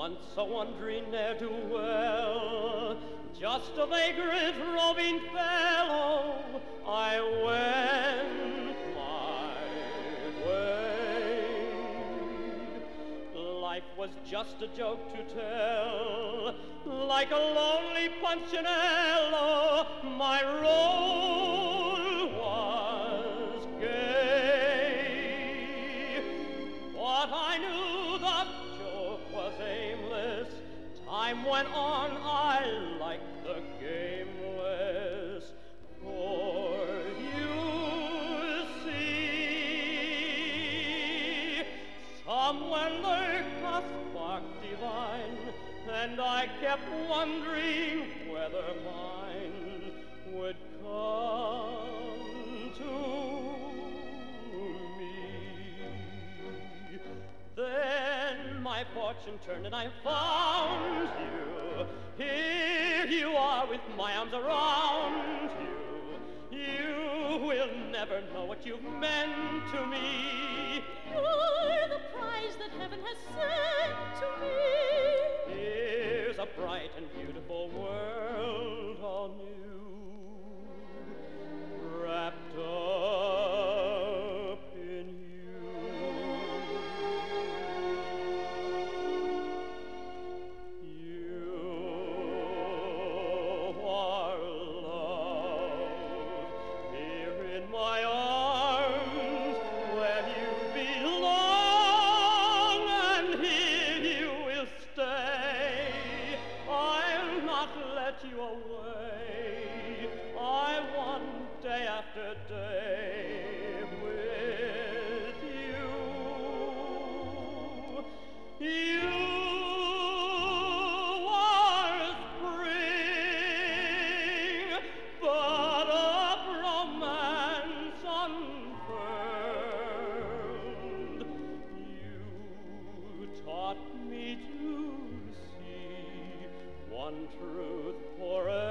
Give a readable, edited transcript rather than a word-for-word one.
once a wandering ne'er-do-well, just a vagrant roving fellow, I went my way. Life was just a joke to tell, like a lonely Punchinello, my role was gay. But I knew the joke was aimless. Time went on, I liked the gameless. For you see, somewhere lurked a spark divine, and I kept wondering whether mine would come to me. Then my fortune turned and I found you. Here you are with my arms around you. You will never know what you've meant to me. You're the prize that heaven has sent to me. Here's a bright and beautiful world all new, wrapped up in you. You are love here in my arms, where you belong, and here you will stay. I'll not let you away. I want day after day with you. You are spring, bud of romance unfurled. You taught me to see one truth forever.